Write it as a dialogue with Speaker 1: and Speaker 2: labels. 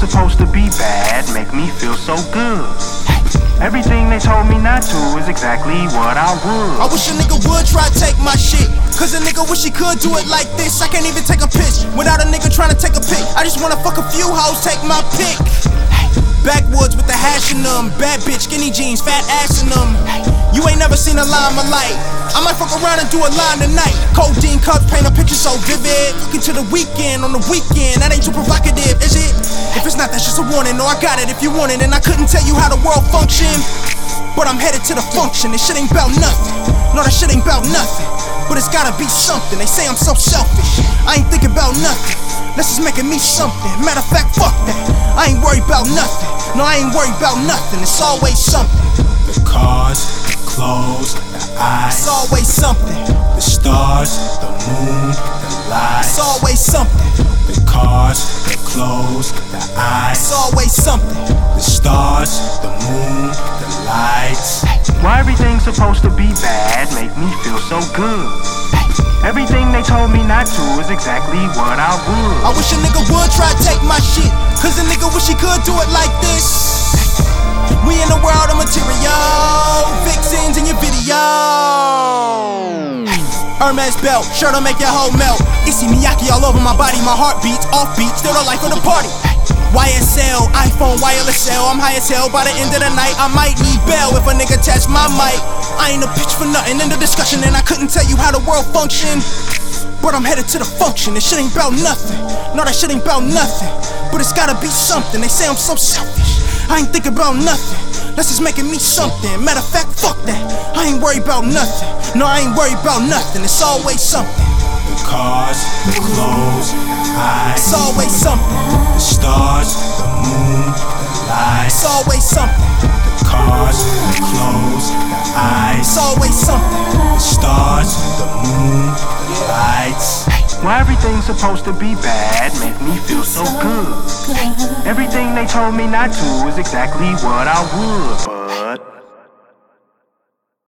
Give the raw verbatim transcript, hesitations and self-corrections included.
Speaker 1: supposed to be bad make me feel so good. Everything they told me not to is exactly what I would.
Speaker 2: I wish a nigga would try to take my shit, cause a nigga wish he could do it like this. I can't even take a piss without a nigga trying to take a pic. I just wanna fuck a few hoes, take my pick. Backwoods with the hash in them, bad bitch, skinny jeans, fat ass in them. You ain't never seen a line my light. I might fuck around and do a line tonight. Codeine cups paint a picture so vivid. Looking to the weekend, on the weekend, that ain't too provocative, is it? If it's not, that's just a warning. No, I got it if you want it, and I couldn't tell you how the world function. But I'm headed to the function. This shit ain't about nothing. No, that shit ain't about nothing. But it's gotta be something. They say I'm so selfish. I ain't thinking about nothing. This is making me something. Matter of fact, fuck that. I ain't worried about nothing. No, I ain't worried about nothing. It's always something.
Speaker 3: The cars, the clothes, the eyes.
Speaker 2: It's always something.
Speaker 3: The stars, the moon, the lights.
Speaker 2: It's always something.
Speaker 3: The cars, the clothes, the eyes.
Speaker 2: It's always something.
Speaker 3: The stars, the moon, the lights.
Speaker 1: Why everything's supposed to be bad make me feel so good. Everything they told me not to is exactly what I would.
Speaker 2: I wish a nigga would try to take my shit, cause a nigga wish he could do it like this. We in the world of material, vixens in your video. Hermes belt, shirt will make your whole melt. Issey Miyake all over my body, my heart beats, off beat, still the life of the party. Y S L, iPhone, wireless cell, I'm high as hell. By the end of the night, I might need bail if a nigga test my mic. I ain't a bitch for nothing in the discussion, and I couldn't tell you how the world function. But I'm headed to the function, this shit ain't about nothing. No, that shit ain't about nothing. But it's gotta be something, they say I'm so selfish. I ain't thinking about nothing, that's just making me something. Matter of fact, fuck that, I ain't worried about nothing. No, I ain't worried about nothing, it's always something.
Speaker 3: The cars, the clothes, the eyes.
Speaker 2: It's always something.
Speaker 3: The stars, the moon, the lights.
Speaker 2: It's always something.
Speaker 3: The cars, the clothes, the eyes.
Speaker 2: It's always something.
Speaker 3: The stars, the moon, the lights.
Speaker 1: Why everything's supposed to be bad make me feel so good. Everything they told me not to is exactly what I would.